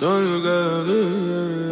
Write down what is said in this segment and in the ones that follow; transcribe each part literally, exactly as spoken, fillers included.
только ты и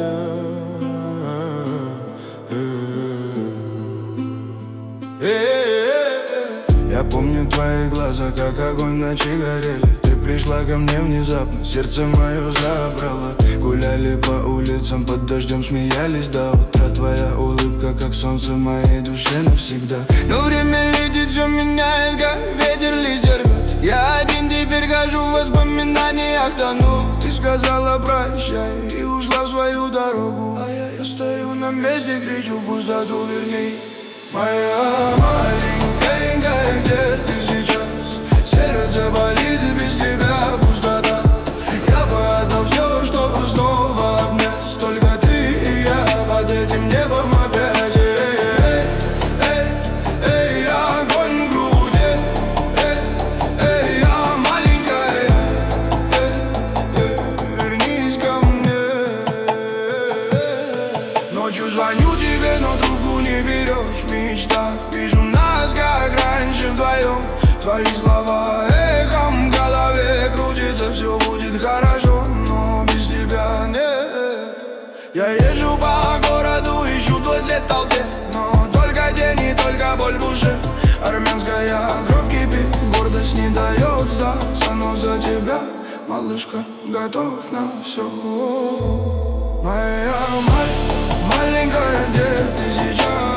я. Я помню твои глаза, как огонь в ночи горели. Ты пришла ко мне внезапно, сердце мое забрало. Гуляли по улицам, под дождем смеялись до утра. Твоя улыбка, как солнце в моей душе навсегда. Но время летит, все меняет, как ветер листья рвет. Я один теперь хожу в воспоминаниях, тону. Ты сказала прощай и ушла в свою дорогу, а я, я стою на месте, кричу в пустоту, верни. Моя маленькая, где ты сейчас? Сердце болит, без тебя пустота. Я бы отдал все, чтобы снова обнять. Только ты и я под этим небом опять. Эй, эй, эй, огонь в груди. Эй, эй, я маленькая, эй, эй, вернись ко мне. Ночью звоню тебе, но трубку не берешь. В мечтах вижу нас, как раньше вдвоем. Твои слова эхом в голове крутится. Все будет хорошо, но без тебя нет. Я езжу по городу, ищу твой след в толпе, но только тени, и только боль в душе. Армянская кровь кипит, гордость не дает сдаться. Но за тебя, малышка, готов на все. Моя маль, маленькая, где ты сейчас?